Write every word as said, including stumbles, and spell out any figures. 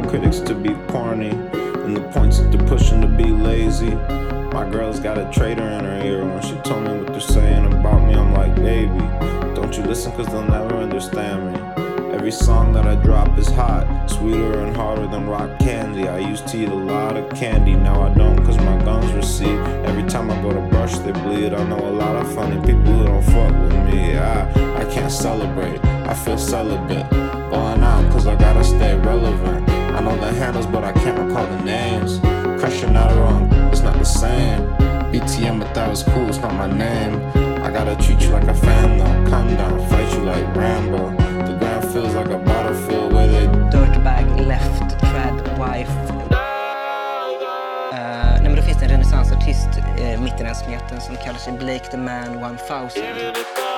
critics to be corny, and the points that they're pushing to be lazy. My girl's got a traitor in her ear. When she told me what they're saying about me, I'm like, baby, don't you listen, cause they'll never understand me. Every song that I drop is hot, sweeter and harder than rock candy. I used to eat a lot of candy, now I don't cause my gums recede. Every time I go to brush they bleed. I know a lot of funny people who don't fuck with me. I, I can't celebrate, I feel celibate. Going out cause I gotta stay relevant. I know the handles but I can't recall the names. Crushing out wrong, it's not the same. B T M but that was cool, it's not my name. I gotta treat you like a fan though. Come down, fight you like Rambo. The ground feels like a battlefield where they Dirtbag, Left, Tread, Wife. Uh, nej men då finns det en renässansartist uh, mitt i den smeten som kallar sig Blake the Man one thousand.